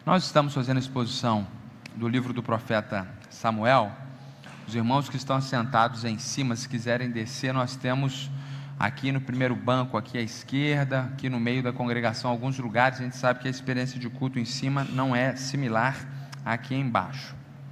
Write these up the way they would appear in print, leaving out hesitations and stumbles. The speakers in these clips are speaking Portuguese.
Nós estamos fazendo a exposição do livro do profeta Samuel. Os irmãos que estão sentados em cima, se quiserem descer, nós temos aqui no primeiro banco, aqui à esquerda, aqui no meio da congregação, alguns lugares. A gente sabe que a experiência de culto em cima não é similar aqui embaixo.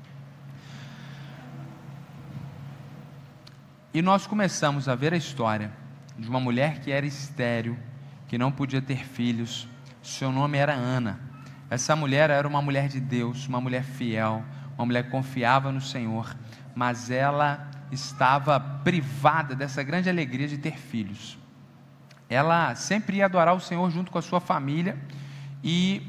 E nós começamos a ver a história de uma mulher que era estéril, que não podia ter filhos. Seu nome era Ana. Essa mulher era uma mulher de Deus, uma mulher fiel, uma mulher que confiava no Senhor, mas ela estava privada dessa grande alegria de ter filhos. Ela sempre ia adorar o Senhor junto com a sua família, e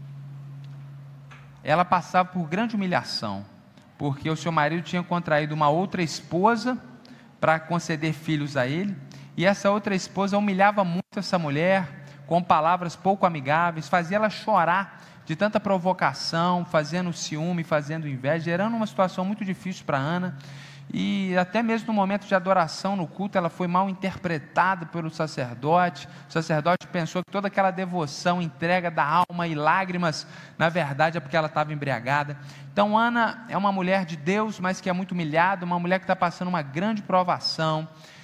ela passava por grande humilhação, porque o seu marido tinha contraído uma outra esposa para conceder filhos a ele, e essa outra esposa humilhava muito essa mulher, com palavras pouco amigáveis, fazia ela chorar de tanta provocação, fazendo ciúme, fazendo inveja, gerando uma situação muito difícil para Ana. E até mesmo no momento de adoração no culto, ela foi mal interpretada pelo sacerdote. O sacerdote pensou que toda aquela devoção, entrega da alma e lágrimas, na verdade é porque ela estava embriagada. Então Ana é uma mulher de Deus, mas que é muito humilhada, uma mulher que está passando uma grande provação.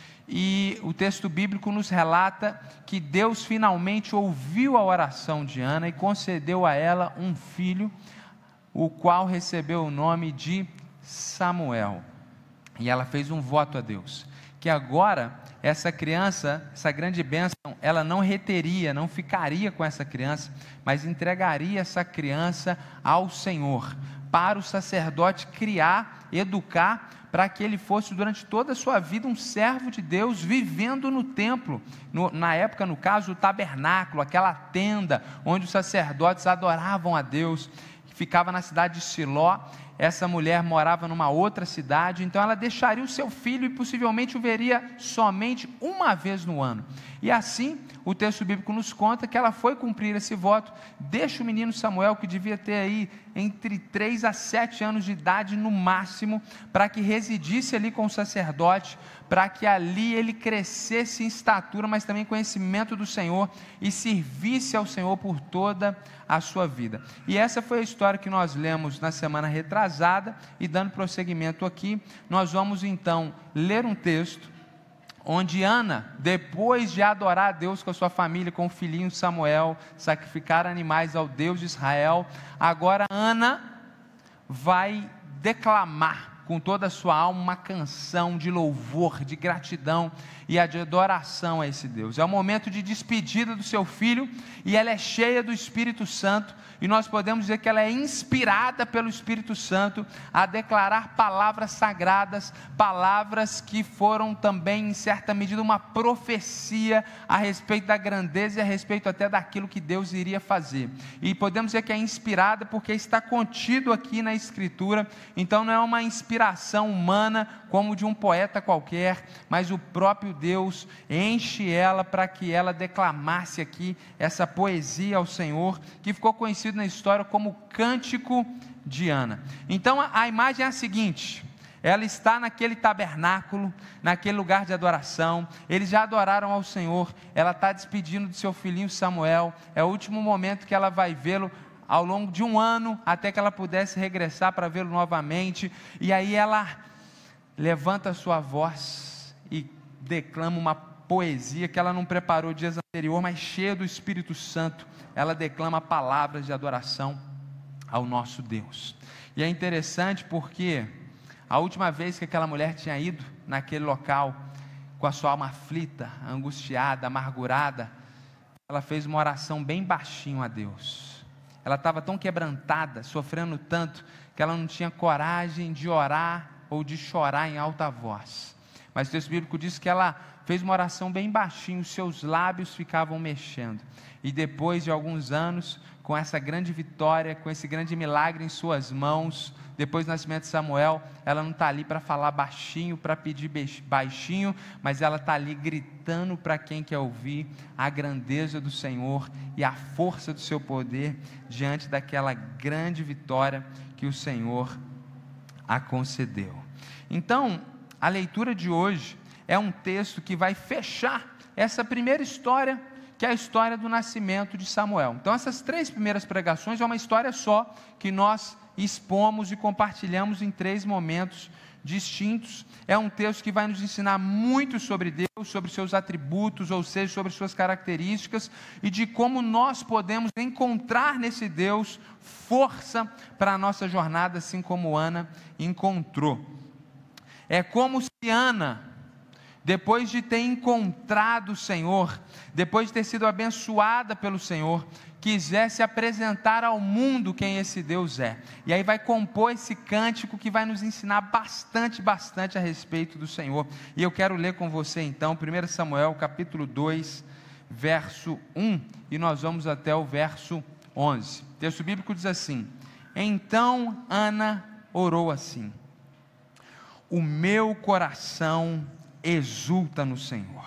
E o texto bíblico nos relata que Deus finalmente ouviu a oração de Ana e concedeu a ela um filho, o qual recebeu o nome de Samuel. E ela fez um voto a Deus, que agora essa criança, essa grande bênção, ela não reteria, não ficaria com essa criança, mas entregaria essa criança ao Senhor, para o sacerdote criar, educar, para que ele fosse durante toda a sua vida um servo de Deus, vivendo no templo, na época, no caso, o tabernáculo, aquela tenda, onde os sacerdotes adoravam a Deus, que ficava na cidade de Siló. Essa mulher morava numa outra cidade, então ela deixaria o seu filho e possivelmente o veria somente uma vez no ano. E assim, o texto bíblico nos conta que ela foi cumprir esse voto. Deixa o menino Samuel, que devia ter aí entre 3 a 7 anos de idade no máximo, para que residisse ali com o sacerdote, para que ali ele crescesse em estatura, mas também conhecimento do Senhor, e servisse ao Senhor por toda a sua vida. E essa foi a história que nós lemos na semana retrasada, e dando prosseguimento aqui, nós vamos então ler um texto, onde Ana, depois de adorar a Deus com a sua família, com o filhinho Samuel, sacrificar animais ao Deus de Israel, agora Ana vai declamar com toda a sua alma uma canção de louvor, de gratidão e de adoração a esse Deus. É o momento de despedida do seu filho, e ela é cheia do Espírito Santo, e nós podemos dizer que ela é inspirada pelo Espírito Santo a declarar palavras sagradas, palavras que foram também, em certa medida, uma profecia a respeito da grandeza e a respeito até daquilo que Deus iria fazer. E podemos dizer que é inspirada porque está contido aqui na Escritura, então não é uma inspiração humana como de um poeta qualquer, mas o próprio Deus enche ela para que ela declamasse aqui essa poesia ao Senhor, que ficou conhecido na história como Cântico de Ana. Então a imagem é a seguinte: ela está naquele tabernáculo, naquele lugar de adoração, eles já adoraram ao Senhor, ela está despedindo de seu filhinho Samuel, é o último momento que ela vai vê-lo ao longo de um ano, até que ela pudesse regressar para vê-lo novamente. E aí ela levanta a sua voz e declama uma poesia que ela não preparou dias anterior, mas cheia do Espírito Santo. Ela declama palavras de adoração ao nosso Deus. E é interessante porque a última vez que aquela mulher tinha ido naquele local, com a sua alma aflita, angustiada, amargurada, ela fez uma oração bem baixinho a Deus. Ela estava tão quebrantada, sofrendo tanto, que ela não tinha coragem de orar ou de chorar em alta voz. Mas o texto bíblico diz que ela fez uma oração bem baixinho, seus lábios ficavam mexendo. E depois de alguns anos, com essa grande vitória, com esse grande milagre em suas mãos, depois do nascimento de Samuel, ela não está ali para falar baixinho, para pedir baixinho, mas ela está ali gritando para quem quer ouvir a grandeza do Senhor e a força do seu poder, diante daquela grande vitória que o Senhor a concedeu. Então, a leitura de hoje é um texto que vai fechar essa primeira história que é a história do nascimento de Samuel. Então essas 3 primeiras pregações é uma história só, que nós expomos e compartilhamos em 3 momentos distintos. É um texto que vai nos ensinar muito sobre Deus, sobre seus atributos, ou seja, sobre suas características, e de como nós podemos encontrar nesse Deus força para a nossa jornada, assim como Ana encontrou. É como se Ana, depois de ter encontrado o Senhor, depois de ter sido abençoada pelo Senhor, quisesse apresentar ao mundo quem esse Deus é. E aí vai compor esse cântico que vai nos ensinar bastante a respeito do Senhor. E eu quero ler com você então 1 Samuel capítulo 2, verso 1, e nós vamos até o verso 11. O texto bíblico diz assim: então Ana orou assim: o meu coração exulta no Senhor,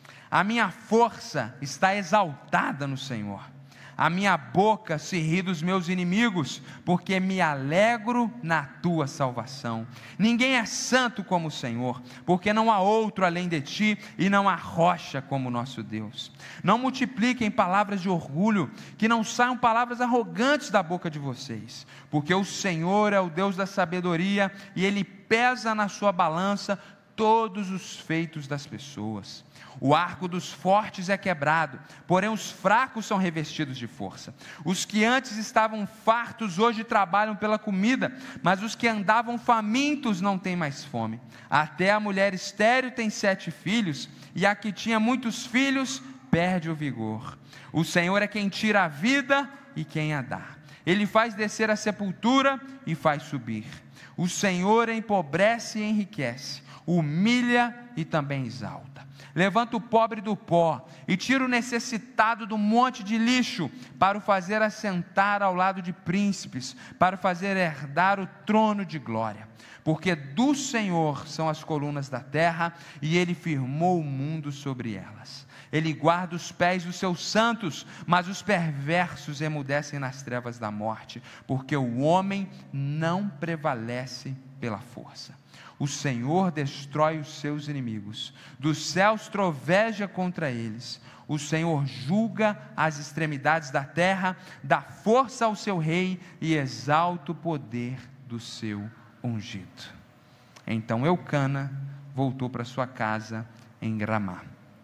a minha força está exaltada no Senhor, a minha boca se ri dos meus inimigos, porque me alegro na tua salvação. Ninguém é santo como o Senhor, porque não há outro além de ti, e não há rocha como o nosso Deus. Não multipliquem palavras de orgulho, que não saiam palavras arrogantes da boca de vocês, porque o Senhor é o Deus da sabedoria, e Ele pesa na sua balança todos os feitos das pessoas. O arco dos fortes é quebrado, porém os fracos são revestidos de força. Os que antes estavam fartos hoje trabalham pela comida, mas os que andavam famintos não têm mais fome. Até a mulher estéril tem 7 filhos, e a que tinha muitos filhos perde o vigor. O Senhor é quem tira a vida e quem a dá. Ele faz descer a sepultura e faz subir. O Senhor empobrece e enriquece, humilha e também exalta. Levanta o pobre do pó e tira o necessitado do monte de lixo, para o fazer assentar ao lado de príncipes, para o fazer herdar o trono de glória. Porque do Senhor são as colunas da terra, e Ele firmou o mundo sobre elas. Ele guarda os pés dos seus santos, mas os perversos emudecem nas trevas da morte, porque o homem não prevalece pela força. O Senhor destrói os seus inimigos, dos céus troveja contra eles. O Senhor julga as extremidades da terra, dá força ao seu rei e exalta o poder do seu ungido. Então Eucana voltou para sua casa em Ramá,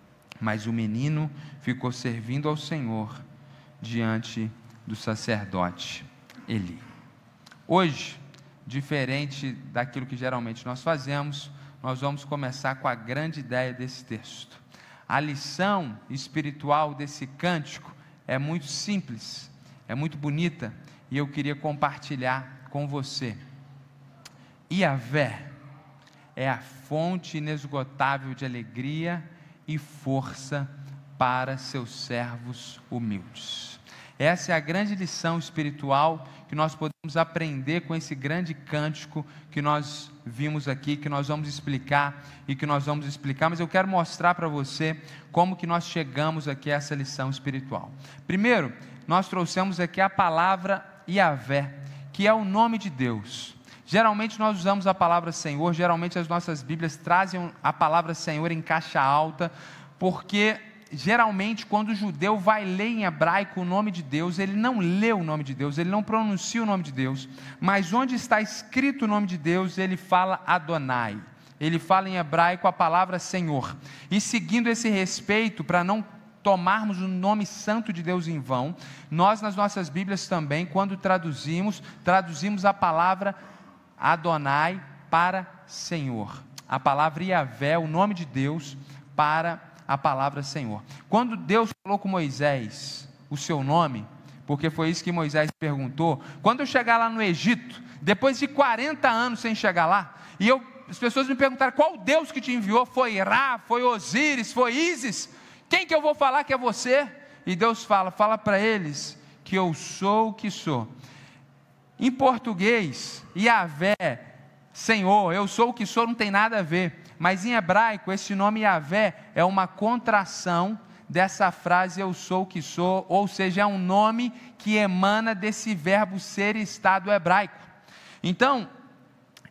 mas o menino ficou servindo ao Senhor diante do sacerdote Eli. Hoje, diferente daquilo que geralmente nós fazemos, nós vamos começar com a grande ideia desse texto. A lição espiritual desse cântico é muito simples, é muito bonita, e eu queria compartilhar com você. Yahvé é a fonte inesgotável de alegria e força para seus servos humildes. Essa é a grande lição espiritual que nós podemos aprender com esse grande cântico que nós vimos aqui, que nós vamos explicar mas eu quero mostrar para você como que nós chegamos aqui a essa lição espiritual. Primeiro, nós trouxemos aqui a palavra Yahvé, que é o nome de Deus. Geralmente nós usamos a palavra Senhor, geralmente as nossas Bíblias trazem a palavra Senhor em caixa alta, porque geralmente quando o judeu vai ler em hebraico o nome de Deus, ele não lê o nome de Deus, ele não pronuncia o nome de Deus, mas onde está escrito o nome de Deus, ele fala Adonai, ele fala em hebraico a palavra Senhor. E seguindo esse respeito, para não tomarmos o nome santo de Deus em vão, nós nas nossas Bíblias também, quando traduzimos a palavra Adonai para Senhor, a palavra Yahvé, o nome de Deus, para a palavra Senhor. Quando Deus falou com Moisés o seu nome, porque foi isso que Moisés perguntou, quando eu chegar lá no Egito, depois de 40 anos sem chegar lá, as pessoas me perguntaram, qual Deus que te enviou? Foi Ra, foi Osíris, foi Ísis? Quem que eu vou falar que é você? E Deus fala para eles, que eu sou o que sou. Em português, Yahvé, Senhor, eu sou o que sou, não tem nada a ver. Mas em hebraico, esse nome Yahvé é uma contração dessa frase eu sou o que sou, ou seja, é um nome que emana desse verbo ser e estado hebraico. Então,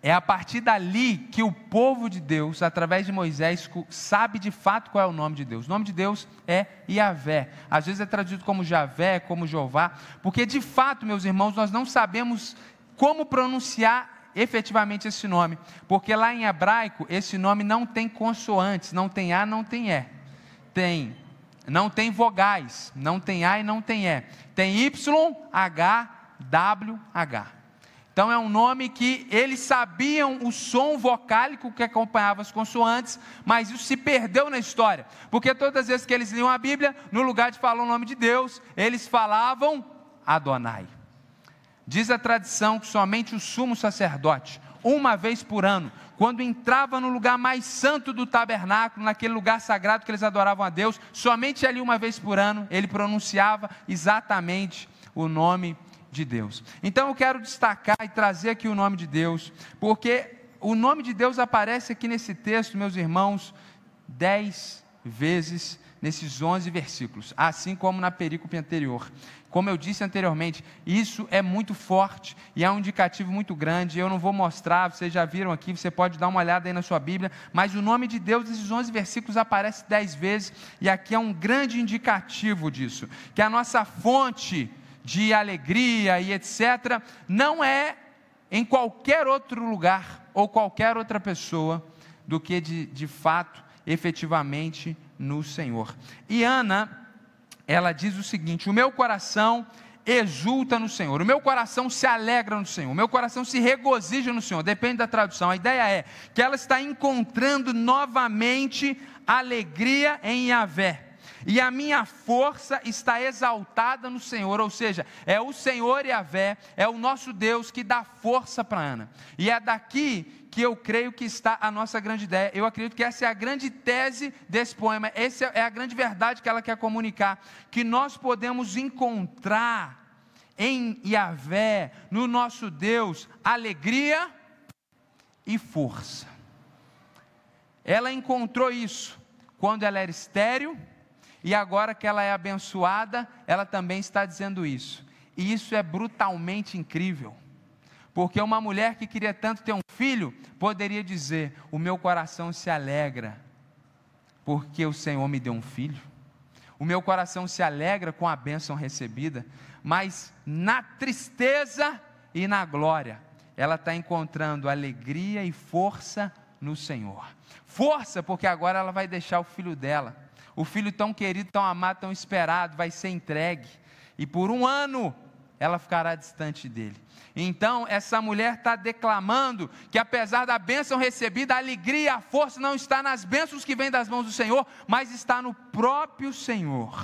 é a partir dali que o povo de Deus, através de Moisés, sabe de fato qual é o nome de Deus. O nome de Deus é Iavé. Às vezes é traduzido como Javé, como Jeová, porque de fato, meus irmãos, nós não sabemos como pronunciar efetivamente esse nome, porque lá em hebraico esse nome não tem consoantes, não tem A, não tem E, não tem vogais, não tem A e não tem E, tem Y, H, W, H. Então é um nome que eles sabiam o som vocálico que acompanhava as consoantes, mas isso se perdeu na história, porque todas as vezes que eles liam a Bíblia, no lugar de falar o nome de Deus, eles falavam Adonai. Diz a tradição que somente o sumo sacerdote, uma vez por ano, quando entrava no lugar mais santo do tabernáculo, naquele lugar sagrado que eles adoravam a Deus, somente ali uma vez por ano, ele pronunciava exatamente o nome de Deus. Então eu quero destacar e trazer aqui o nome de Deus, porque o nome de Deus aparece aqui nesse texto, meus irmãos, 10 vezes nesses 11 versículos, assim como na perícope anterior. Como eu disse anteriormente, isso é muito forte e é um indicativo muito grande. Eu não vou mostrar, vocês já viram aqui, você pode dar uma olhada aí na sua Bíblia, mas o nome de Deus nesses 11 versículos aparece 10 vezes, e aqui é um grande indicativo disso, que a nossa fonte de alegria e etc., não é em qualquer outro lugar ou qualquer outra pessoa do que de fato, efetivamente, no Senhor. E Ana, ela diz o seguinte: o meu coração exulta no Senhor, o meu coração se alegra no Senhor, o meu coração se regozija no Senhor, depende da tradução. A ideia é que ela está encontrando novamente alegria em Iavé, e a minha força está exaltada no Senhor, ou seja, é o Senhor Iavé, é o nosso Deus que dá força para Ana, e é daqui que eu creio que está a nossa grande ideia. Eu acredito que essa é a grande tese desse poema, essa é a grande verdade que ela quer comunicar, que nós podemos encontrar em Iavé, no nosso Deus, alegria e força. Ela encontrou isso quando ela era estéril, e agora que ela é abençoada, ela também está dizendo isso. E isso é brutalmente incrível, porque uma mulher que queria tanto ter um filho, poderia dizer: o meu coração se alegra, porque o Senhor me deu um filho. O meu coração se alegra com a bênção recebida, mas na tristeza e na glória, ela está encontrando alegria e força no Senhor. Força, porque agora ela vai deixar o filho dela, o filho tão querido, tão amado, tão esperado, vai ser entregue, e por 1 ano, ela ficará distante dele. Então essa mulher está declamando que apesar da bênção recebida, a alegria e a força não está nas bênçãos que vêm das mãos do Senhor, mas está no próprio Senhor.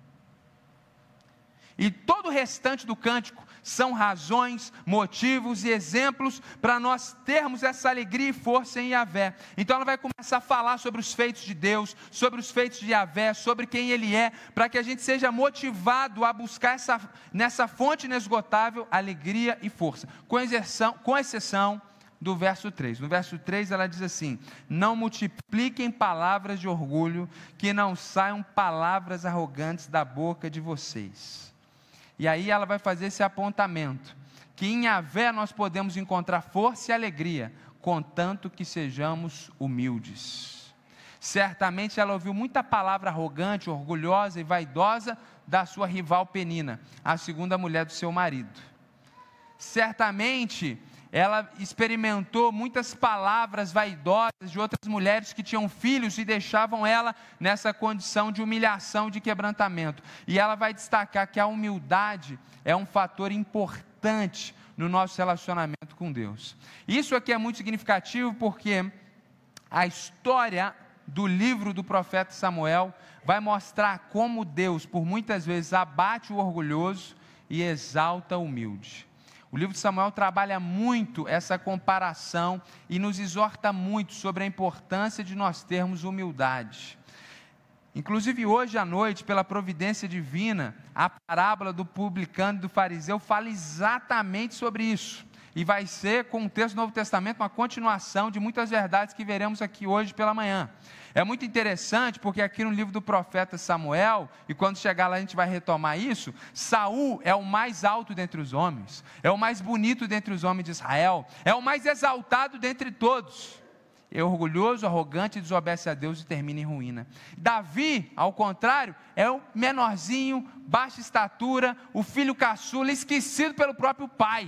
E todo o restante do cântico são razões, motivos e exemplos para nós termos essa alegria e força em Iavé. Então ela vai começar a falar sobre os feitos de Deus, sobre os feitos de Iavé, sobre quem Ele é, para que a gente seja motivado a buscar nessa fonte inesgotável alegria e força, com exceção do verso 3. No verso 3 ela diz assim: não multipliquem palavras de orgulho, que não saiam palavras arrogantes da boca de vocês. E aí ela vai fazer esse apontamento, que em Iavé nós podemos encontrar força e alegria, contanto que sejamos humildes. Certamente ela ouviu muita palavra arrogante, orgulhosa e vaidosa da sua rival Penina, a segunda mulher do seu marido. Certamente ela experimentou muitas palavras vaidosas de outras mulheres que tinham filhos e deixavam ela nessa condição de humilhação, de quebrantamento. E ela vai destacar que a humildade é um fator importante no nosso relacionamento com Deus. Isso aqui é muito significativo, porque a história do livro do profeta Samuel vai mostrar como Deus, por muitas vezes, abate o orgulhoso e exalta o humilde. O livro de Samuel trabalha muito essa comparação e nos exorta muito sobre a importância de nós termos humildade. Inclusive hoje à noite, pela providência divina, a parábola do publicano e do fariseu fala exatamente sobre isso. E vai ser, com o texto do Novo Testamento, uma continuação de muitas verdades que veremos aqui hoje pela manhã. É muito interessante, porque aqui no livro do profeta Samuel, e quando chegar lá a gente vai retomar isso, Saul é o mais alto dentre os homens, é o mais bonito dentre os homens de Israel, é o mais exaltado dentre todos. É orgulhoso, arrogante, desobedece a Deus e termina em ruína. Davi, ao contrário, é o menorzinho, baixa estatura, o filho caçula, esquecido pelo próprio pai.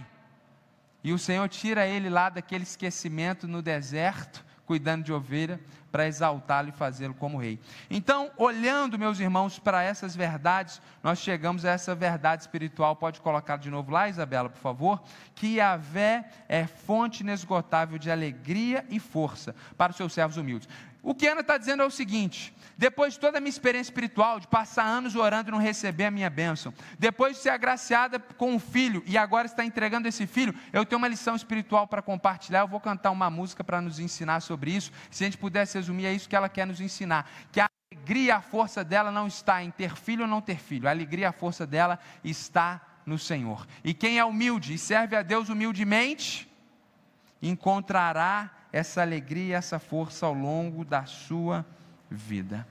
E o Senhor tira ele lá daquele esquecimento no deserto, cuidando de ovelha, para exaltá-lo e fazê-lo como rei. Então, olhando, meus irmãos, para essas verdades, nós chegamos a essa verdade espiritual. Pode colocar de novo lá, Isabela, por favor. Que Yahvé é fonte inesgotável de alegria e força para os seus servos humildes. O que Ana está dizendo é o seguinte: depois de toda a minha experiência espiritual, de passar anos orando e não receber a minha bênção, depois de ser agraciada com um filho, e agora está entregando esse filho, eu tenho uma lição espiritual para compartilhar. Eu vou cantar uma música para nos ensinar sobre isso. Se a gente pudesse resumir, é isso que ela quer nos ensinar, que a alegria, a força dela não está em ter filho ou não ter filho, a alegria, a força dela está no Senhor. E quem é humilde e serve a Deus humildemente, encontrará essa alegria, essa força ao longo da sua vida.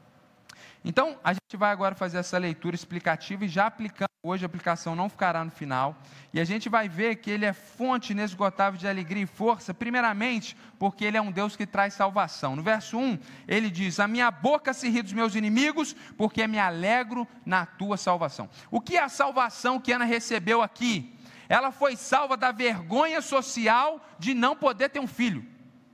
Então, a gente vai agora fazer essa leitura explicativa e já aplicando hoje, a aplicação não ficará no final, e a gente vai ver que ele é fonte inesgotável de alegria e força, primeiramente, porque ele é um Deus que traz salvação. No verso 1, ele diz: a minha boca se ri dos meus inimigos, porque me alegro na tua salvação. O que é a salvação que Ana recebeu aqui? Ela foi salva da vergonha social de não poder ter um filho,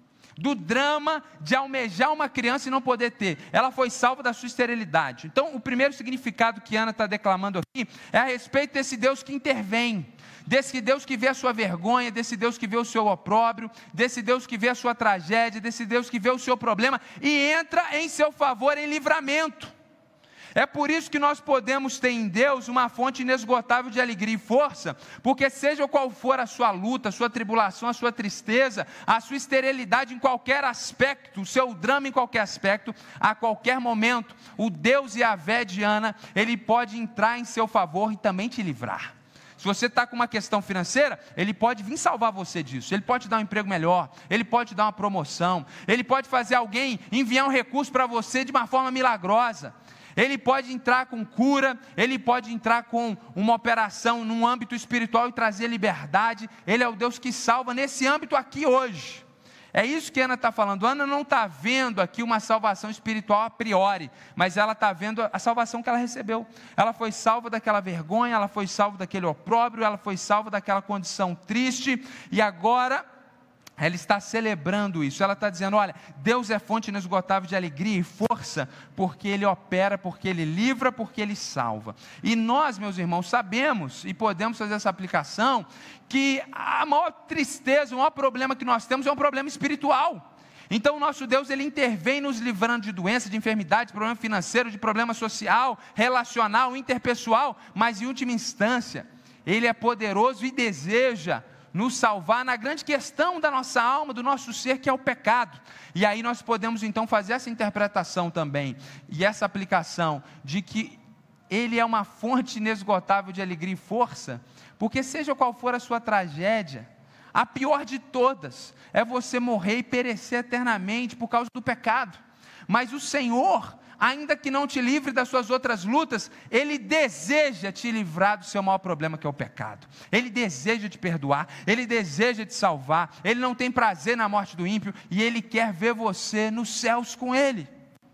do drama de almejar uma criança e não poder ter. Ela foi salva da sua esterilidade. Então, o primeiro significado que Ana está declamando aqui é a respeito desse Deus que intervém, desse Deus que vê a sua vergonha, desse Deus que vê o seu opróbrio, desse Deus que vê a sua tragédia, desse Deus que vê o seu problema e entra em seu favor em livramento. É por isso que nós podemos ter em Deus uma fonte inesgotável de alegria e força, porque seja qual for a sua luta, a sua tribulação, a sua tristeza, a sua esterilidade em qualquer aspecto, o seu drama em qualquer aspecto, a qualquer momento, o Deus Yahvé de Ana, Ele pode entrar em seu favor e também te livrar. Se você está com uma questão financeira, Ele pode vir salvar você disso. Ele pode te dar um emprego melhor, Ele pode te dar uma promoção, Ele pode fazer alguém enviar um recurso para você de uma forma milagrosa. Ele pode entrar com cura, Ele pode entrar com uma operação num âmbito espiritual e trazer liberdade. Ele é o Deus que salva nesse âmbito aqui hoje. É isso que Ana está falando. Ana não está vendo aqui uma salvação espiritual a priori, mas ela está vendo a salvação que ela recebeu. Ela foi salva daquela vergonha, ela foi salva daquele opróbrio, ela foi salva daquela condição triste, e agora ela está celebrando isso. Ela está dizendo: olha, Deus é fonte inesgotável de alegria e força, porque Ele opera, porque Ele livra, porque Ele salva. E nós, meus irmãos, sabemos e podemos fazer essa aplicação, que a maior tristeza, o maior problema que nós temos é um problema espiritual. Então o nosso Deus, Ele intervém nos livrando de doença, de enfermidade, de problema financeiro, de problema social, relacional, interpessoal, mas em última instância, Ele é poderoso e deseja nos salvar na grande questão da nossa alma, do nosso ser, que é o pecado. E aí nós podemos então fazer essa interpretação também, e essa aplicação, de que Ele é uma fonte inesgotável de alegria e força, porque seja qual for a sua tragédia, a pior de todas, é você morrer e perecer eternamente por causa do pecado. Mas o Senhor, ainda que não te livre das suas outras lutas, Ele deseja te livrar do seu maior problema, que é o pecado. Ele deseja te perdoar, Ele deseja te salvar, Ele não tem prazer na morte do ímpio, e Ele quer ver você nos céus com Ele.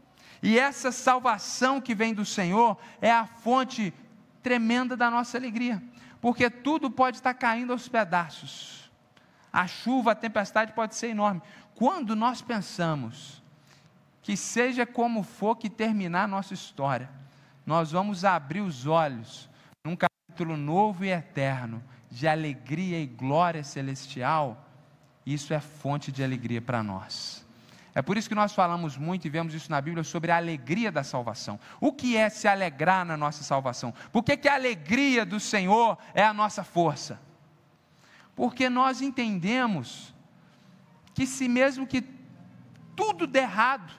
E essa salvação que vem do Senhor é a fonte tremenda da nossa alegria, porque tudo pode estar caindo aos pedaços, a chuva, a tempestade pode ser enorme. Quando nós pensamos que seja como for que terminar a nossa história, nós vamos abrir os olhos num capítulo novo e eterno, de alegria e glória celestial. Isso é fonte de alegria para nós. É por isso que nós falamos muito e vemos isso na Bíblia, sobre a alegria da salvação. O que é se alegrar na nossa salvação? Por que a alegria do Senhor é a nossa força? Porque nós entendemos que, se mesmo que tudo der errado,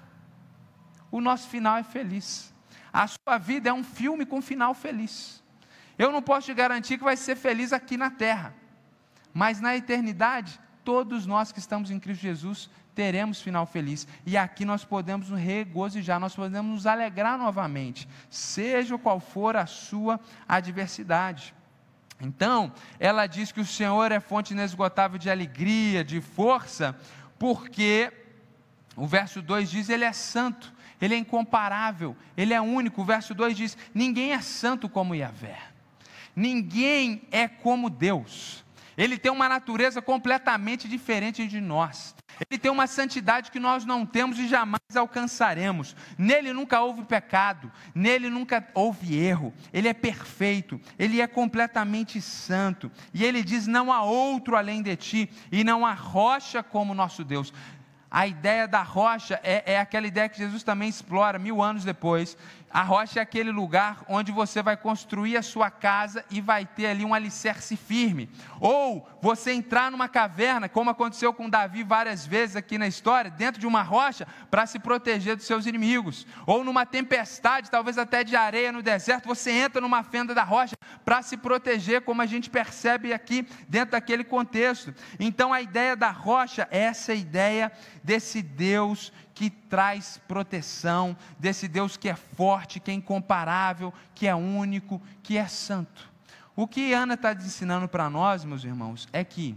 o nosso final é feliz. A sua vida é um filme com final feliz. Eu não posso te garantir que vai ser feliz aqui na terra, mas na eternidade, todos nós que estamos em Cristo Jesus teremos final feliz, e aqui nós podemos nos regozijar, nós podemos nos alegrar novamente, seja qual for a sua adversidade. Então, ela diz que o Senhor é fonte inesgotável de alegria, de força, porque o verso 2 diz, Ele é santo, Ele é incomparável, Ele é único. O verso 2 diz, ninguém é santo como Yahvé, ninguém é como Deus. Ele tem uma natureza completamente diferente de nós. Ele tem uma santidade que nós não temos e jamais alcançaremos. Nele nunca houve pecado, nele nunca houve erro. Ele é perfeito, Ele é completamente santo. E Ele diz, não há outro além de ti, e não há rocha como nosso Deus. A ideia da rocha é aquela ideia que Jesus também explora 1000 anos depois. A rocha é aquele lugar onde você vai construir a sua casa e vai ter ali um alicerce firme. Ou você entrar numa caverna, como aconteceu com Davi várias vezes aqui na história, dentro de uma rocha, para se proteger dos seus inimigos. Ou numa tempestade, talvez até de areia no deserto, você entra numa fenda da rocha para se proteger, como a gente percebe aqui dentro daquele contexto. Então a ideia da rocha é essa ideia desse Deus que traz proteção, desse Deus que é forte, que é incomparável, que é único, que é santo. O que Ana está ensinando para nós, meus irmãos, é que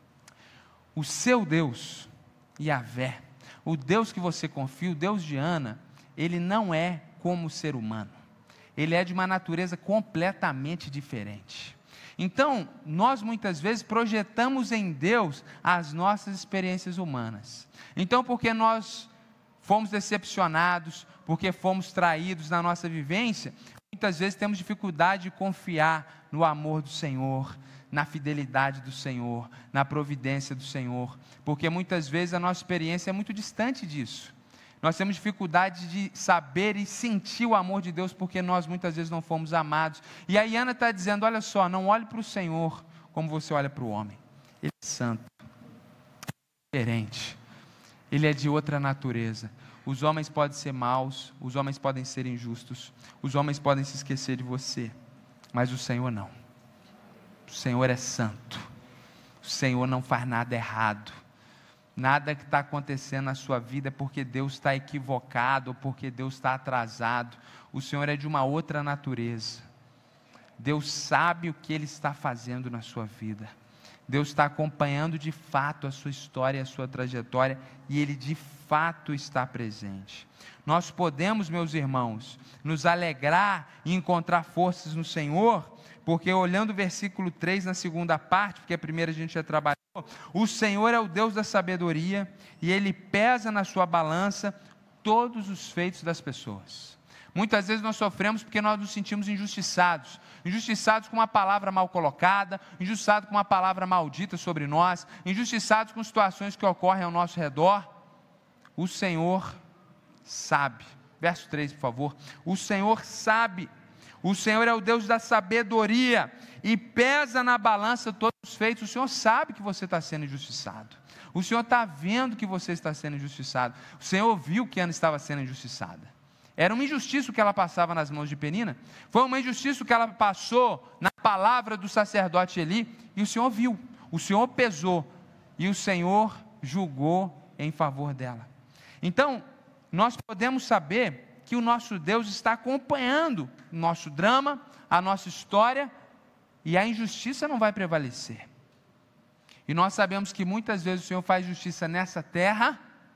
o seu Deus, Yahvé, o Deus que você confia, o Deus de Ana, Ele não é como o ser humano. Ele é de uma natureza completamente diferente. Então, nós muitas vezes projetamos em Deus as nossas experiências humanas. Então, porque nós fomos decepcionados, porque fomos traídos na nossa vivência, muitas vezes temos dificuldade de confiar no amor do Senhor, na fidelidade do Senhor, na providência do Senhor, porque muitas vezes a nossa experiência é muito distante disso. Nós temos dificuldade de saber e sentir o amor de Deus, porque nós muitas vezes não fomos amados. E aí Ana está dizendo, olha só, não olhe para o Senhor como você olha para o homem. Ele é santo, diferente, Ele é de outra natureza. Os homens podem ser maus, os homens podem ser injustos, os homens podem se esquecer de você, mas o Senhor não. O Senhor é santo, o Senhor não faz nada errado. Nada que está acontecendo na sua vida é porque Deus está equivocado, ou porque Deus está atrasado. O Senhor é de uma outra natureza. Deus sabe o que Ele está fazendo na sua vida. Deus está acompanhando de fato a sua história, a sua trajetória, e Ele de fato está presente. Nós podemos, meus irmãos, nos alegrar e encontrar forças no Senhor, porque olhando o versículo 3 na segunda parte, porque a primeira a gente já trabalhou, o Senhor é o Deus da sabedoria, e Ele pesa na sua balança todos os feitos das pessoas. Muitas vezes nós sofremos porque nós nos sentimos injustiçados com uma palavra mal colocada, injustiçados com uma palavra maldita sobre nós, injustiçados com situações que ocorrem ao nosso redor. O Senhor sabe. Verso 3, por favor. O Senhor sabe. O Senhor é o Deus da sabedoria e pesa na balança todos os feitos. O Senhor sabe que você está sendo injustiçado. O Senhor está vendo que você está sendo injustiçado. O Senhor viu que Ana estava sendo injustiçada. Era uma injustiça o que ela passava nas mãos de Penina. Foi uma injustiça o que ela passou na palavra do sacerdote Eli. E o Senhor viu. O Senhor pesou. E o Senhor julgou em favor dela. Então, nós podemos saber que o nosso Deus está acompanhando o nosso drama, a nossa história, e a injustiça não vai prevalecer. E nós sabemos que muitas vezes o Senhor faz justiça nessa terra,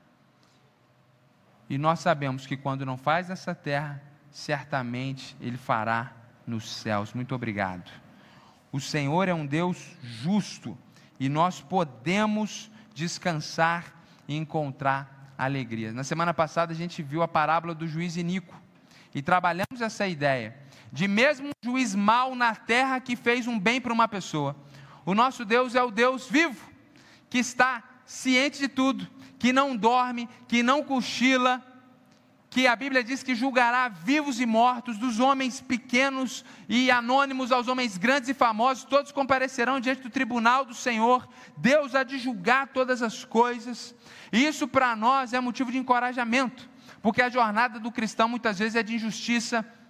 e nós sabemos que quando não faz nessa terra, certamente Ele fará nos céus. Muito obrigado. O Senhor é um Deus justo, e nós podemos descansar e encontrar alegria. Na semana passada a gente viu a parábola do juiz iníquo, e trabalhamos essa ideia, de mesmo um juiz mau na terra que fez um bem para uma pessoa, o nosso Deus é o Deus vivo, que está ciente de tudo, que não dorme, que não cochila, que a Bíblia diz que julgará vivos e mortos, dos homens pequenos e anônimos aos homens grandes e famosos, todos comparecerão diante do tribunal do Senhor. Deus há de julgar todas as coisas, e isso para nós é motivo de encorajamento, porque a jornada do cristão muitas vezes é de injustiça,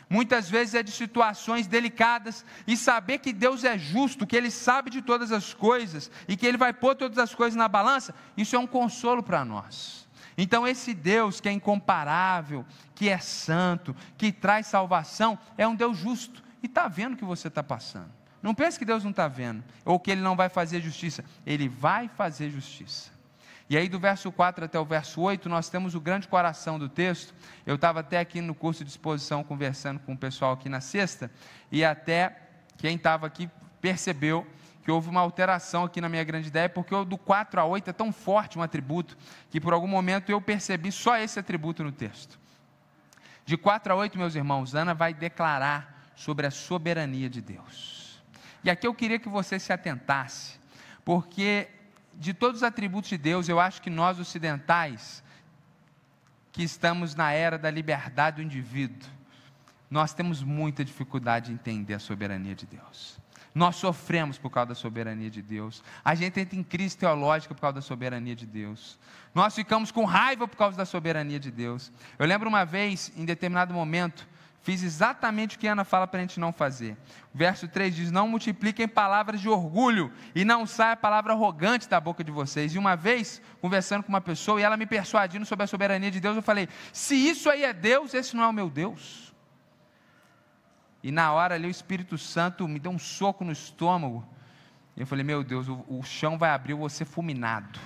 muitas vezes é de situações delicadas, e saber que Deus é justo, que Ele sabe de todas as coisas, e que Ele vai pôr todas as coisas na balança, isso é um consolo para nós. Então esse Deus que é incomparável, que é santo, que traz salvação, é um Deus justo, e está vendo o que você está passando. Não pense que Deus não está vendo, ou que Ele não vai fazer justiça. Ele vai fazer justiça. E aí do verso 4 até o verso 8, nós temos o grande coração do texto. Eu estava até aqui no curso de exposição, conversando com o pessoal aqui na sexta, e até quem estava aqui percebeu que houve uma alteração aqui na minha grande ideia, porque o do 4 a 8 é tão forte um atributo, que por algum momento eu percebi só esse atributo no texto. De 4 a 8, meus irmãos, Ana vai declarar sobre a soberania de Deus. E aqui eu queria que você se atentasse, porque de todos os atributos de Deus, eu acho que nós ocidentais, que estamos na era da liberdade do indivíduo, nós temos muita dificuldade de entender a soberania de Deus. Nós sofremos por causa da soberania de Deus. A gente entra em crise teológica por causa da soberania de Deus. Nós ficamos com raiva por causa da soberania de Deus. Eu lembro uma vez, em determinado momento, fiz exatamente o que Ana fala para a gente não fazer. O verso 3 diz: não multipliquem palavras de orgulho, e não saia palavra arrogante da boca de vocês. E uma vez, conversando com uma pessoa, e ela me persuadindo sobre a soberania de Deus, eu falei: se isso aí é Deus, esse não é o meu Deus. E na hora ali o Espírito Santo me deu um soco no estômago, e eu falei: meu Deus, o chão vai abrir, eu vou ser fulminado.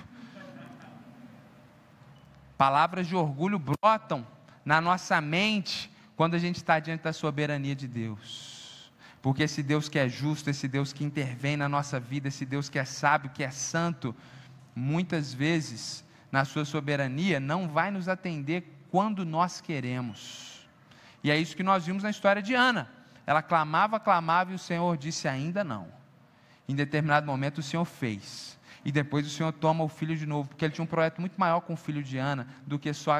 Palavras de orgulho brotam na nossa mente, quando a gente está diante da soberania de Deus, porque esse Deus que é justo, esse Deus que intervém na nossa vida, esse Deus que é sábio, que é santo, muitas vezes, na sua soberania, não vai nos atender quando nós queremos. E é isso que nós vimos na história de Ana. Ela clamava, clamava, e o Senhor disse: ainda não. Em determinado momento o Senhor fez, e depois o Senhor toma o filho de novo, porque Ele tinha um projeto muito maior com o filho de Ana, do que só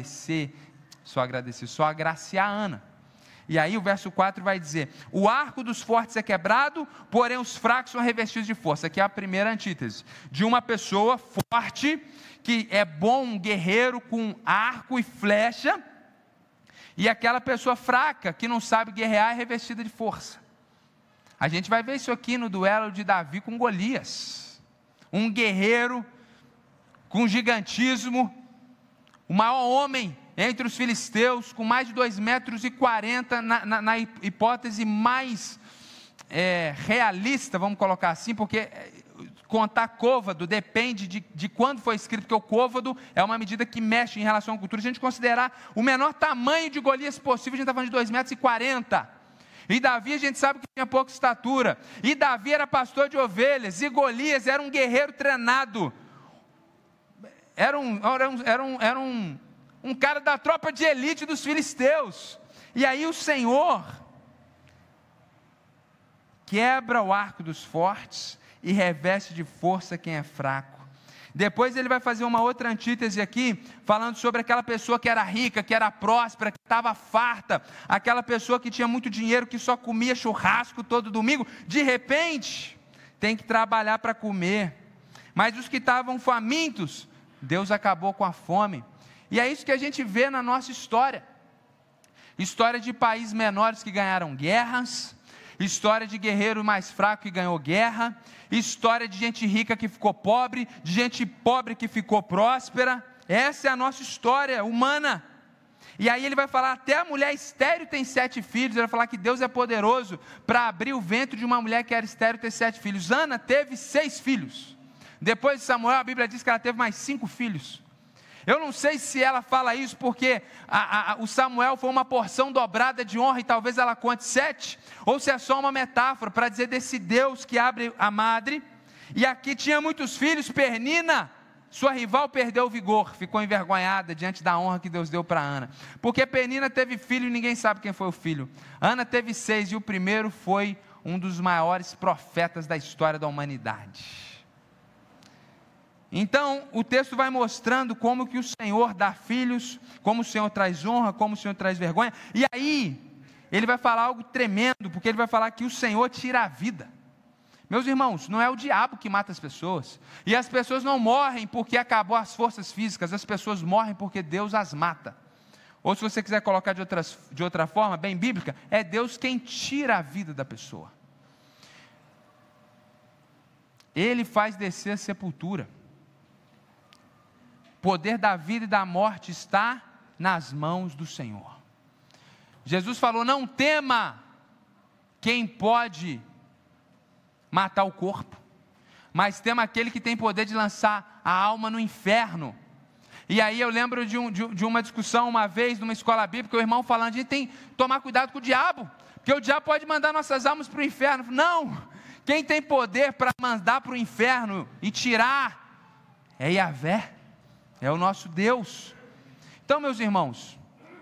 agraciar Ana. E aí o verso 4 vai dizer: o arco dos fortes é quebrado, porém os fracos são revestidos de força. Aqui é a primeira antítese, de uma pessoa forte, que é bom, um guerreiro com arco e flecha, e aquela pessoa fraca, que não sabe guerrear, é revestida de força. A gente vai ver isso aqui no duelo de Davi com Golias, um guerreiro com gigantismo, o maior homem entre os filisteus, com mais de 2,40 m, na hipótese mais realista, vamos colocar assim, porque contar côvado depende de quando foi escrito, porque o côvado é uma medida que mexe em relação à cultura. Se a gente considerar o menor tamanho de Golias possível, a gente está falando de 2,40 m, e Davi a gente sabe que tinha pouca estatura, e Davi era pastor de ovelhas, e Golias era um guerreiro treinado, era um cara da tropa de elite dos filisteus. E aí o Senhor quebra o arco dos fortes e reveste de força quem é fraco. Depois ele vai fazer uma outra antítese aqui, falando sobre aquela pessoa que era rica, que era próspera, que estava farta, aquela pessoa que tinha muito dinheiro, que só comia churrasco todo domingo, de repente tem que trabalhar para comer. Mas os que estavam famintos, Deus acabou com a fome. E é isso que a gente vê na nossa história. História de países menores que ganharam guerras, história de guerreiro mais fraco que ganhou guerra, história de gente rica que ficou pobre, de gente pobre que ficou próspera. Essa é a nossa história humana. E aí ele vai falar, até a mulher estéril tem 7 filhos, ele vai falar que Deus é poderoso para abrir o ventre de uma mulher que era estéril ter 7 filhos. Ana teve 6 filhos, depois de Samuel a Bíblia diz que ela teve mais 5 filhos. Eu não sei se ela fala isso porque o Samuel foi uma porção dobrada de honra e talvez ela conte 7, ou se é só uma metáfora para dizer desse Deus que abre a madre. E aqui tinha muitos filhos. Pernina, sua rival, perdeu o vigor, ficou envergonhada diante da honra que Deus deu para Ana, porque Pernina teve filho e ninguém sabe quem foi o filho. Ana teve 6 e o primeiro foi um dos maiores profetas da história da humanidade. Então, o texto vai mostrando como que o Senhor dá filhos, como o Senhor traz honra, como o Senhor traz vergonha. E aí, ele vai falar algo tremendo, porque ele vai falar que o Senhor tira a vida. Meus irmãos, não é o diabo que mata as pessoas. E as pessoas não morrem porque acabou as forças físicas, as pessoas morrem porque Deus as mata. Ou se você quiser colocar de outra forma, bem bíblica, é Deus quem tira a vida da pessoa. Ele faz descer a sepultura. O poder da vida e da morte está nas mãos do Senhor. Jesus falou: não tema quem pode matar o corpo, mas tema aquele que tem poder de lançar a alma no inferno. E aí eu lembro de uma discussão uma vez, numa escola bíblica, o irmão falando: a gente tem que tomar cuidado com o diabo, porque o diabo pode mandar nossas almas para o inferno. Não, quem tem poder para mandar para o inferno e tirar é Yahvé, é o nosso Deus. Então, meus irmãos,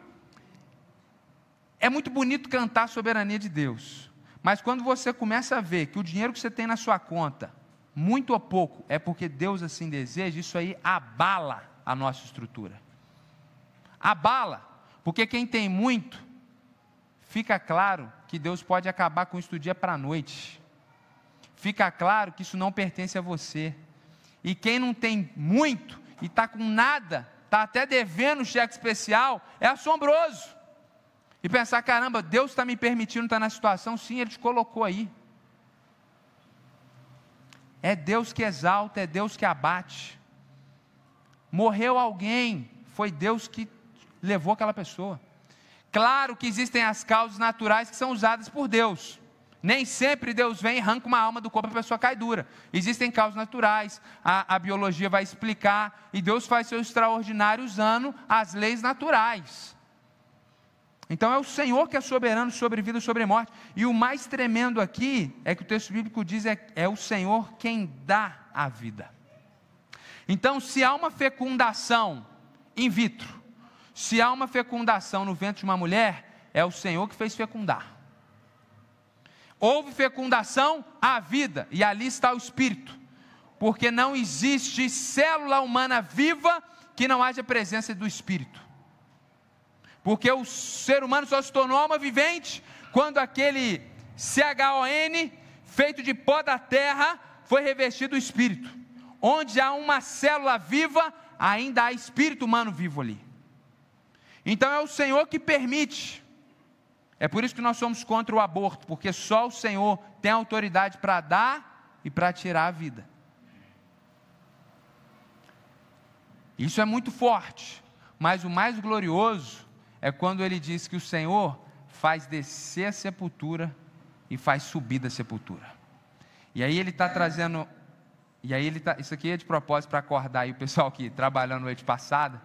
é muito bonito cantar a soberania de Deus, mas quando você começa a ver que o dinheiro que você tem na sua conta, muito ou pouco, é porque Deus assim deseja, isso aí abala a nossa estrutura. Abala, porque quem tem muito, fica claro que Deus pode acabar com isso do dia para a noite. Fica claro que isso não pertence a você. E quem não tem muito e está com nada, está até devendo um cheque especial, é assombroso. E pensar: caramba, Deus está me permitindo estar na situação. Sim, Ele te colocou aí. É Deus que exalta, é Deus que abate. Morreu alguém, foi Deus que levou aquela pessoa. Claro que existem as causas naturais que são usadas por Deus. Nem sempre Deus vem e arranca uma alma do corpo e a pessoa cai dura. Existem causas naturais, a biologia vai explicar, e Deus faz seu extraordinário usando as leis naturais. Então é o Senhor que é soberano sobre vida e sobre morte. E o mais tremendo aqui, é que o texto bíblico diz, é o Senhor quem dá a vida. Então, se há uma fecundação in vitro, se há uma fecundação no ventre de uma mulher, é o Senhor que fez fecundar. Houve fecundação à vida, e ali está o Espírito, porque não existe célula humana viva que não haja presença do Espírito, porque o ser humano só se tornou alma vivente quando aquele CHON, feito de pó da terra, foi revestido do Espírito. Onde há uma célula viva, ainda há espírito humano vivo ali. Então é o Senhor que permite. É por isso que nós somos contra o aborto, porque só o Senhor tem autoridade para dar e para tirar a vida. Isso é muito forte, mas o mais glorioso é quando ele diz que o Senhor faz descer a sepultura e faz subir da sepultura. E aí ele está trazendo, isso aqui é de propósito para acordar aí o pessoal que trabalhou na noite passada.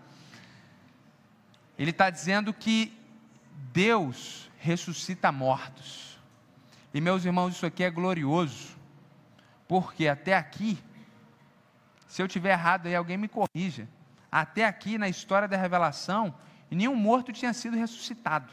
Ele está dizendo que Deus ressuscita mortos. E meus irmãos, isso aqui é glorioso, porque até aqui, se eu estiver errado aí, alguém me corrija, até aqui na história da revelação, nenhum morto tinha sido ressuscitado.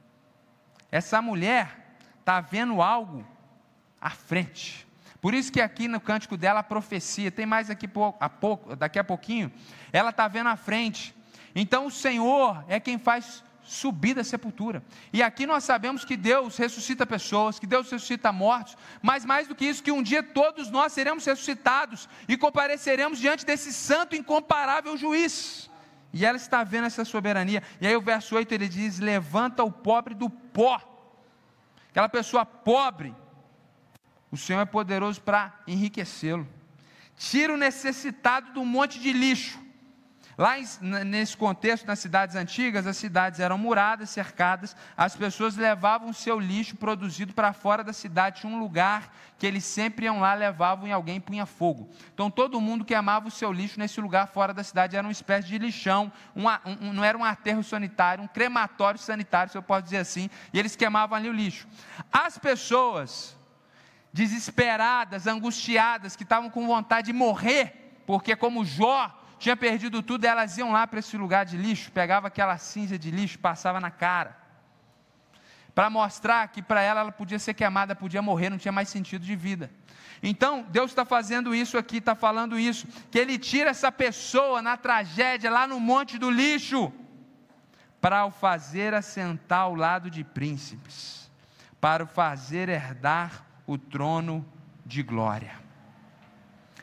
Essa mulher está vendo algo à frente. Por isso que aqui no cântico dela a profecia, tem mais daqui a pouquinho, ela está vendo à frente. Então o Senhor é quem faz subir da sepultura. E aqui nós sabemos que Deus ressuscita pessoas, que Deus ressuscita mortos, mas mais do que isso, que um dia todos nós seremos ressuscitados e compareceremos diante desse santo incomparável juiz. E ela está vendo essa soberania. E aí o verso 8 ele diz: levanta o pobre do pó. Aquela pessoa pobre, o Senhor é poderoso para enriquecê-lo. Tira o necessitado do monte de lixo. Lá nesse contexto, nas cidades antigas, as cidades eram muradas, cercadas, as pessoas levavam o seu lixo produzido para fora da cidade, tinha um lugar que eles sempre iam lá, levavam e alguém punha fogo. Então todo mundo queimava o seu lixo nesse lugar fora da cidade, era uma espécie de lixão, não era um aterro sanitário, um crematório sanitário, se eu posso dizer assim, e eles queimavam ali o lixo. As pessoas desesperadas, angustiadas, que estavam com vontade de morrer, porque como Jó tinha perdido tudo, elas iam lá para esse lugar de lixo, pegava aquela cinza de lixo, passava na cara, para mostrar que para ela podia ser queimada, podia morrer, não tinha mais sentido de vida. Então Deus está fazendo isso aqui, está falando isso, que Ele tira essa pessoa na tragédia, lá no monte do lixo, para o fazer assentar ao lado de príncipes, para o fazer herdar o trono de glória.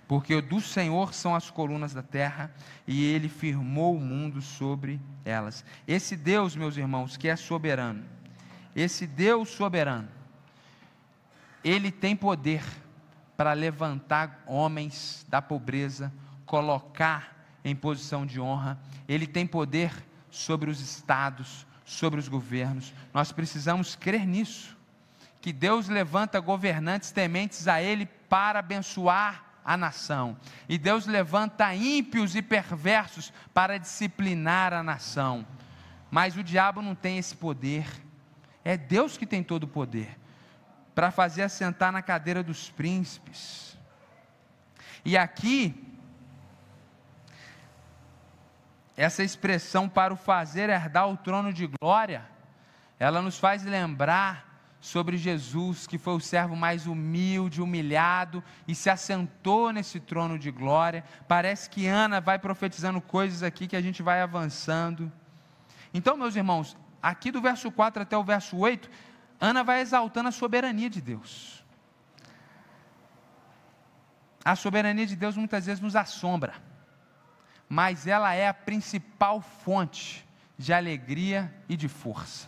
porque do Senhor são as colunas da terra, e Ele firmou o mundo sobre elas. Esse Deus, meus irmãos, que é soberano, esse Deus soberano, Ele tem poder para levantar homens da pobreza, colocar em posição de honra. Ele tem poder sobre os estados, sobre os governos. Nós precisamos crer nisso, que Deus levanta governantes tementes a Ele para abençoar a nação, e Deus levanta ímpios e perversos para disciplinar a nação, mas o diabo não tem esse poder. É Deus que tem todo o poder para fazer assentar na cadeira dos príncipes. E aqui, essa expressão para o fazer herdar o trono de glória, ela nos faz lembrar sobre Jesus, que foi o servo mais humilde, humilhado, e se assentou nesse trono de glória. Parece que Ana vai profetizando coisas aqui que a gente vai avançando. Então, meus irmãos, aqui do verso 4 até o verso 8, Ana vai exaltando a soberania de Deus. A soberania de Deus muitas vezes nos assombra, mas ela é a principal fonte de alegria e de força.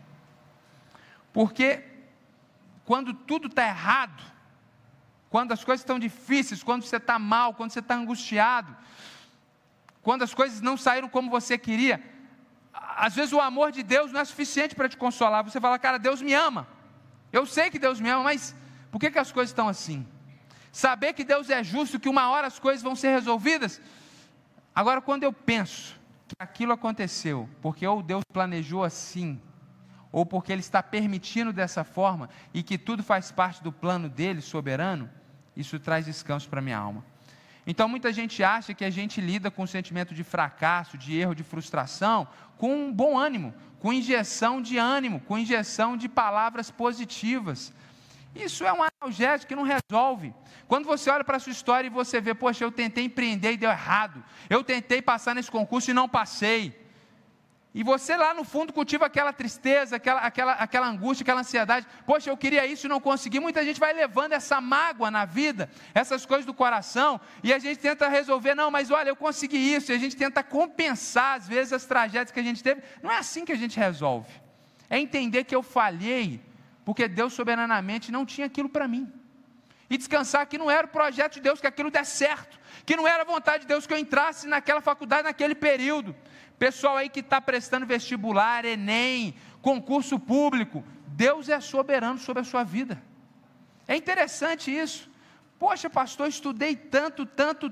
Porque quando tudo está errado, quando as coisas estão difíceis, quando você está mal, quando você está angustiado, quando as coisas não saíram como você queria, às vezes o amor de Deus não é suficiente para te consolar. Você fala, cara, Deus me ama, eu sei que Deus me ama, mas por que as coisas estão assim? Saber que Deus é justo, que uma hora as coisas vão ser resolvidas. Agora, quando eu penso que aquilo aconteceu porque ou Deus planejou assim, ou porque Ele está permitindo dessa forma, e que tudo faz parte do plano dEle, soberano, isso traz descanso para a minha alma. Então muita gente acha que a gente lida com o sentimento de fracasso, de erro, de frustração, com um bom ânimo, com injeção de ânimo, com injeção de palavras positivas. Isso é um analgésico que não resolve. Quando você olha para a sua história e você vê, poxa, eu tentei empreender e deu errado, eu tentei passar nesse concurso e não passei, e você lá no fundo cultiva aquela tristeza, aquela angústia, aquela ansiedade, poxa, eu queria isso e não consegui. Muita gente vai levando essa mágoa na vida, essas coisas do coração, e a gente tenta resolver, não, mas olha, eu consegui isso, e a gente tenta compensar às vezes as tragédias que a gente teve. Não é assim que a gente resolve, é entender que eu falhei, porque Deus soberanamente não tinha aquilo para mim, e descansar que não era o projeto de Deus que aquilo desse certo, que não era a vontade de Deus que eu entrasse naquela faculdade naquele período. Pessoal aí que está prestando vestibular, Enem, concurso público, Deus é soberano sobre a sua vida. É interessante isso. Poxa, pastor, estudei tanto,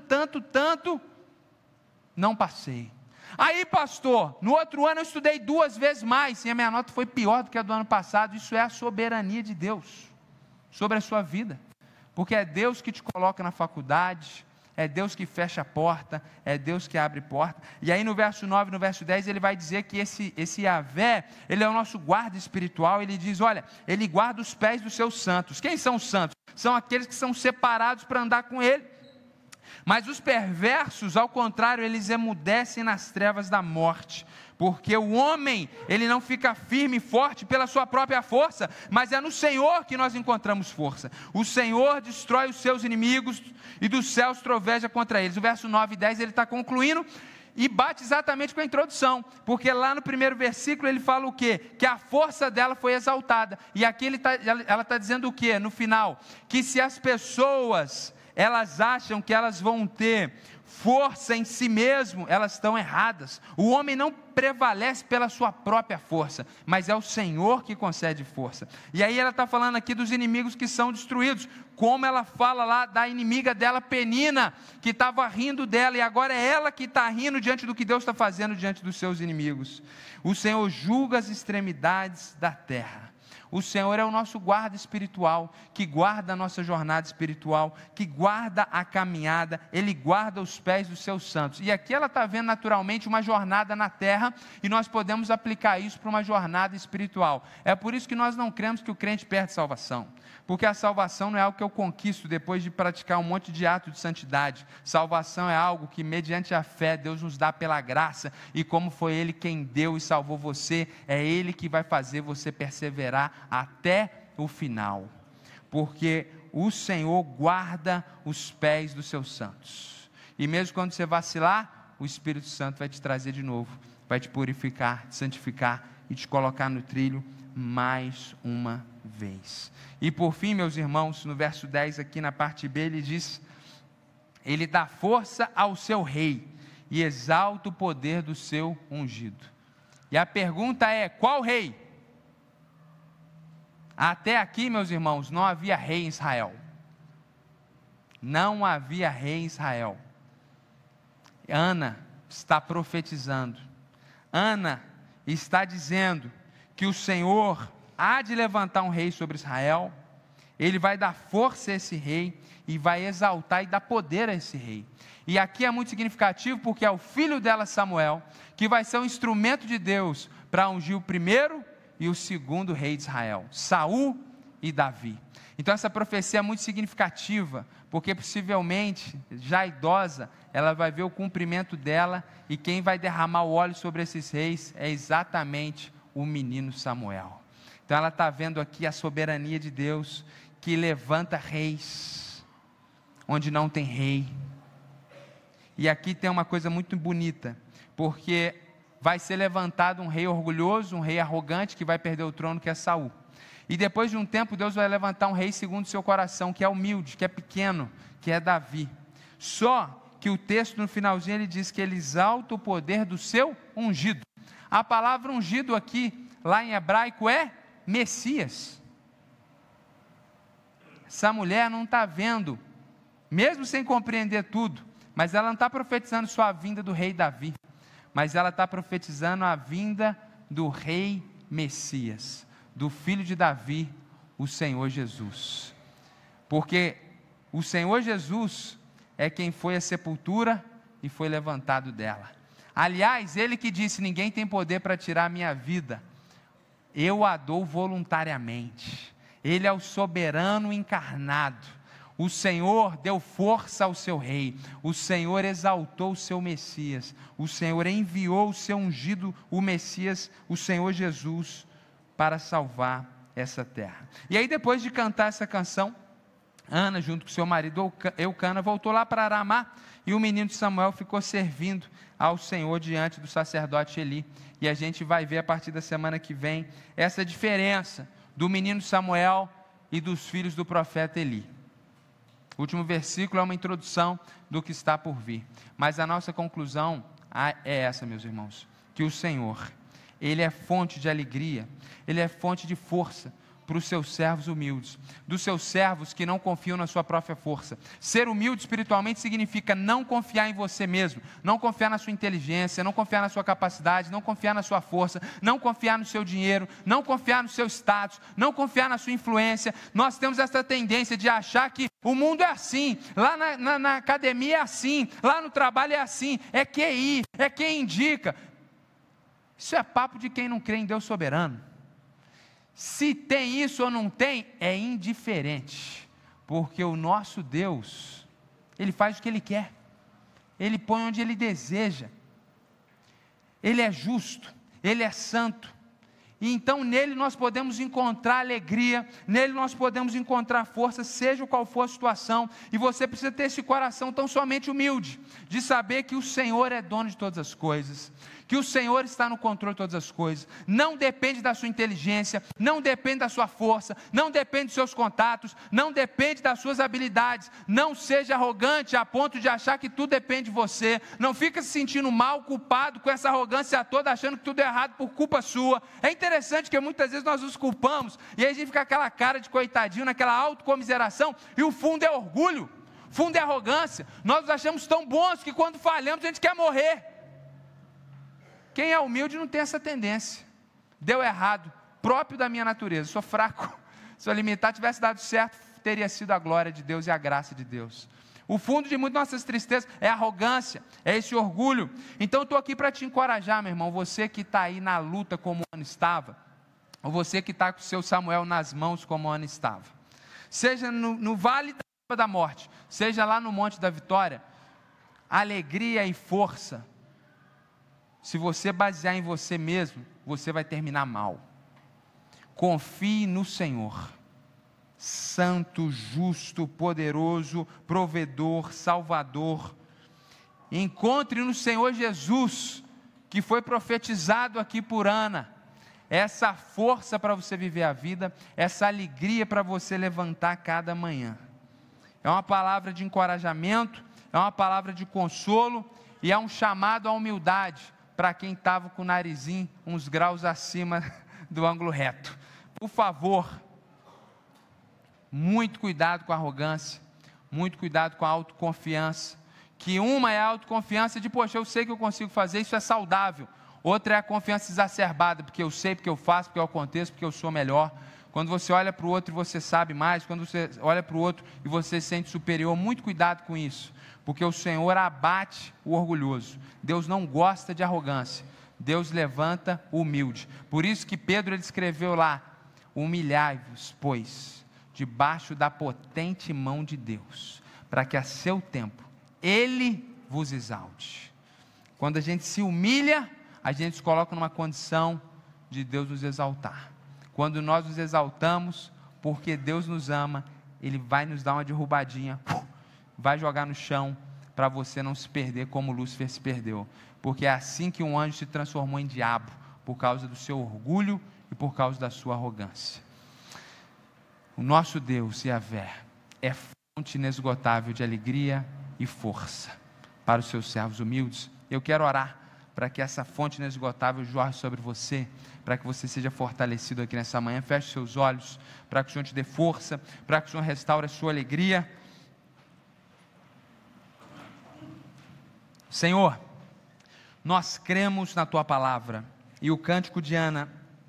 não passei. Aí, pastor, no outro ano eu estudei 2 vezes mais, e a minha nota foi pior do que a do ano passado. Isso é a soberania de Deus sobre a sua vida, porque é Deus que te coloca na faculdade, é Deus que fecha a porta, é Deus que abre porta. E aí no verso 9, no verso 10, ele vai dizer que esse Yahvé, ele é o nosso guarda espiritual. Ele diz, olha, ele guarda os pés dos seus santos. Quem são os santos? São aqueles que são separados para andar com ele. Mas os perversos, ao contrário, eles emudecem nas trevas da morte, porque o homem, ele não fica firme e forte pela sua própria força, mas é no Senhor que nós encontramos força. O Senhor destrói os seus inimigos, e dos céus troveja contra eles. O verso 9 e 10, ele está concluindo, e bate exatamente com a introdução, porque lá no primeiro versículo ele fala o quê? Que a força dela foi exaltada, e aqui ela está dizendo o quê? No final, que se as pessoas elas acham que elas vão ter força em si mesmo, elas estão erradas. O homem não prevalece pela sua própria força, mas é o Senhor que concede força. E aí ela está falando aqui dos inimigos que são destruídos, como ela fala lá da inimiga dela, Penina, que estava rindo dela, e agora é ela que está rindo diante do que Deus está fazendo diante dos seus inimigos. O Senhor julga as extremidades da terra. O Senhor é o nosso guarda espiritual, que guarda a nossa jornada espiritual, que guarda a caminhada, Ele guarda os pés dos seus santos. E aqui ela está vendo naturalmente uma jornada na terra, e nós podemos aplicar isso para uma jornada espiritual. É por isso que nós não cremos que o crente perde salvação, porque a salvação não é algo que eu conquisto depois de praticar um monte de ato de santidade. Salvação é algo que mediante a fé Deus nos dá pela graça, e como foi Ele quem deu e salvou você, é Ele que vai fazer você perseverar até o final, porque o Senhor guarda os pés dos seus santos. E mesmo quando você vacilar, o Espírito Santo vai te trazer de novo, vai te purificar, te santificar e te colocar no trilho mais uma vez. E por fim, meus irmãos, no verso 10 aqui na parte B, ele diz: ele dá força ao seu rei e exalta o poder do seu ungido. E a pergunta é: qual rei? Até aqui, meus irmãos, não havia rei em Israel. Não havia rei em Israel. Ana está profetizando. Ana está dizendo que o Senhor há de levantar um rei sobre Israel. Ele vai dar força a esse rei e vai exaltar e dar poder a esse rei. E aqui é muito significativo porque é o filho dela, Samuel, que vai ser um instrumento de Deus para ungir o primeiro e o segundo rei de Israel, Saul e Davi. Então essa profecia é muito significativa, porque possivelmente, já idosa, ela vai ver o cumprimento dela, e quem vai derramar o óleo sobre esses reis é exatamente o menino Samuel. Então ela está vendo aqui a soberania de Deus, que levanta reis, onde não tem rei. E aqui tem uma coisa muito bonita, porque vai ser levantado um rei orgulhoso, um rei arrogante, que vai perder o trono, que é Saul. E depois de um tempo, Deus vai levantar um rei segundo o seu coração, que é humilde, que é pequeno, que é Davi. Só que o texto no finalzinho, ele diz que ele exalta o poder do seu ungido. A palavra ungido aqui, lá em hebraico, é Messias. Essa mulher não está vendo, mesmo sem compreender tudo, mas ela não está profetizando só a vinda do rei Davi, mas ela está profetizando a vinda do rei Messias, do filho de Davi, o Senhor Jesus. Porque o Senhor Jesus é quem foi à sepultura e foi levantado dela. Aliás, ele que disse: ninguém tem poder para tirar a minha vida, eu a dou voluntariamente. Ele é o soberano encarnado. O Senhor deu força ao seu rei, o Senhor exaltou o seu Messias, o Senhor enviou o seu ungido, o Messias, o Senhor Jesus, para salvar essa terra. E aí, depois de cantar essa canção, Ana, junto com seu marido Eucana, voltou lá para Ramá, e o menino de Samuel ficou servindo ao Senhor diante do sacerdote Eli. E a gente vai ver a partir da semana que vem essa diferença do menino Samuel e dos filhos do profeta Eli. O último versículo é uma introdução do que está por vir, mas a nossa conclusão é essa, meus irmãos: que o Senhor, Ele é fonte de alegria, Ele é fonte de força para os seus servos humildes, dos seus servos que não confiam na sua própria força. Ser humilde espiritualmente significa não confiar em você mesmo, não confiar na sua inteligência, não confiar na sua capacidade, não confiar na sua força, não confiar no seu dinheiro, não confiar no seu status, não confiar na sua influência. Nós temos essa tendência de achar que o mundo é assim, lá na academia é assim, lá no trabalho é assim, é QI, é quem indica. Isso é papo de quem não crê em Deus soberano. Se tem isso ou não tem, é indiferente, porque o nosso Deus, Ele faz o que Ele quer, Ele põe onde Ele deseja, Ele é justo, Ele é santo, e então nele nós podemos encontrar alegria, nele nós podemos encontrar força, seja qual for a situação. E você precisa ter esse coração tão somente humilde, de saber que o Senhor é dono de todas as coisas, que o Senhor está no controle de todas as coisas. Não depende da sua inteligência, não depende da sua força, não depende dos seus contatos, não depende das suas habilidades. Não seja arrogante a ponto de achar que tudo depende de você. Não fica se sentindo mal, culpado, com essa arrogância toda, achando que tudo é errado por culpa sua. É interessante que muitas vezes nós nos culpamos, e aí a gente fica com aquela cara de coitadinho, naquela autocomiseração, e o fundo é orgulho, o fundo é arrogância. Nós nos achamos tão bons que quando falhamos a gente quer morrer. Quem é humilde não tem essa tendência. Deu errado, próprio da minha natureza, sou fraco, sou limitado. Tivesse dado certo, teria sido a glória de Deus e a graça de Deus. O fundo de muitas nossas tristezas é a arrogância, é esse orgulho. Então estou aqui para te encorajar, meu irmão, você que está aí na luta como Ana estava, ou você que está com o seu Samuel nas mãos como Ana estava, seja no vale da morte, seja lá no monte da vitória, alegria e força. Se você basear em você mesmo, você vai terminar mal. Confie no Senhor. santo, justo, poderoso, provedor, salvador. Encontre no Senhor Jesus, que foi profetizado aqui por Ana, essa força para você viver a vida, essa alegria para você levantar cada manhã. É uma palavra de encorajamento, é uma palavra de consolo e é um chamado à humildade para quem estava com o narizinho uns graus acima do ângulo reto. Por favor, muito cuidado com a arrogância, muito cuidado com a autoconfiança, que uma é a autoconfiança de, poxa, eu sei que eu consigo fazer, isso é saudável. Outra é a confiança exacerbada, porque eu sei, porque eu faço, porque eu aconteço, porque eu sou melhor. Quando você olha para o outro e você sabe mais, quando você olha para o outro e você se sente superior, muito cuidado com isso, porque o Senhor abate o orgulhoso. Deus não gosta de arrogância, Deus levanta o humilde. Por isso que Pedro ele escreveu lá, humilhai-vos, pois, debaixo da potente mão de Deus, para que a seu tempo Ele vos exalte. Quando a gente se humilha, a gente se coloca numa condição de Deus nos exaltar. Quando nós nos exaltamos, porque Deus nos ama, Ele vai nos dar uma derrubadinha, vai jogar no chão, para você não se perder como Lúcifer se perdeu. Porque é assim que um anjo se transformou em diabo, por causa do seu orgulho e por causa da sua arrogância. O nosso Deus, Yahvé, é fonte inesgotável de alegria e força para os seus servos humildes. Eu quero orar para que essa fonte inesgotável jorre sobre você, para que você seja fortalecido aqui nessa manhã. Feche seus olhos, para que o Senhor te dê força, para que o Senhor restaure a sua alegria. Senhor, nós cremos na Tua palavra, e o cântico de Ana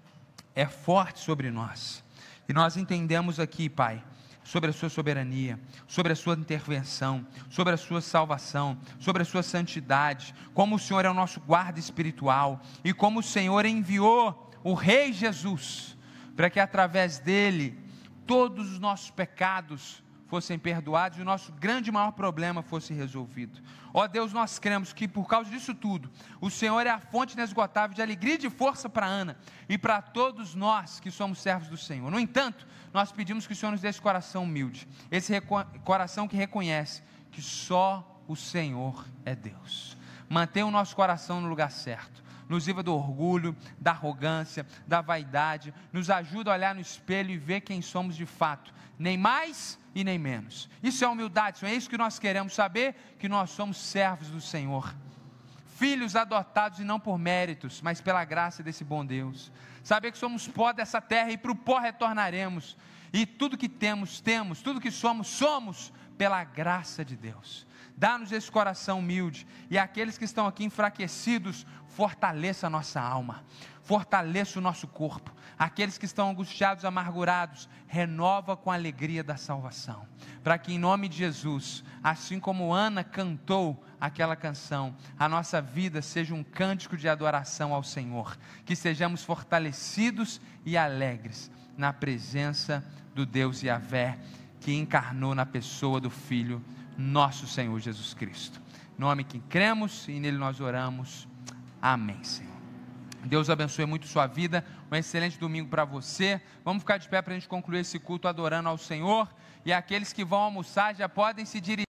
é forte sobre nós, e nós entendemos aqui, Pai, sobre a sua soberania, sobre a sua intervenção, sobre a sua salvação, sobre a sua santidade, como o Senhor é o nosso guarda espiritual, e como o Senhor enviou o Rei Jesus, para que através dele, todos os nossos pecados fossem perdoados, e o nosso grande e maior problema fosse resolvido. Ó Deus, nós cremos que por causa disso tudo, o Senhor é a fonte inesgotável de alegria e de força para Ana, e para todos nós que somos servos do Senhor. No entanto, nós pedimos que o Senhor nos dê esse coração humilde, esse coração que reconhece que só o Senhor é Deus. Mantenha o nosso coração no lugar certo, nos livra do orgulho, da arrogância, da vaidade, nos ajuda a olhar no espelho e ver quem somos de fato, nem mais e nem menos. Isso é humildade, Senhor, é isso que nós queremos saber, que nós somos servos do Senhor, filhos adotados e não por méritos, mas pela graça desse bom Deus, saber que somos pó dessa terra e para o pó retornaremos, e tudo que temos, tudo que somos pela graça de Deus. Dá-nos esse coração humilde, e aqueles que estão aqui enfraquecidos, fortaleça a nossa alma, fortaleça o nosso corpo. Aqueles que estão angustiados, amargurados, renova com a alegria da salvação, para que em nome de Jesus, assim como Ana cantou aquela canção, a nossa vida seja um cântico de adoração ao Senhor, que sejamos fortalecidos e alegres na presença do Deus Yahvé, que encarnou na pessoa do Filho, nosso Senhor Jesus Cristo. Nome que cremos e nele nós oramos. Amém, Senhor. Deus abençoe muito sua vida, um excelente domingo para você. Vamos ficar de pé para a gente concluir esse culto adorando ao Senhor, e aqueles que vão almoçar já podem se dirigir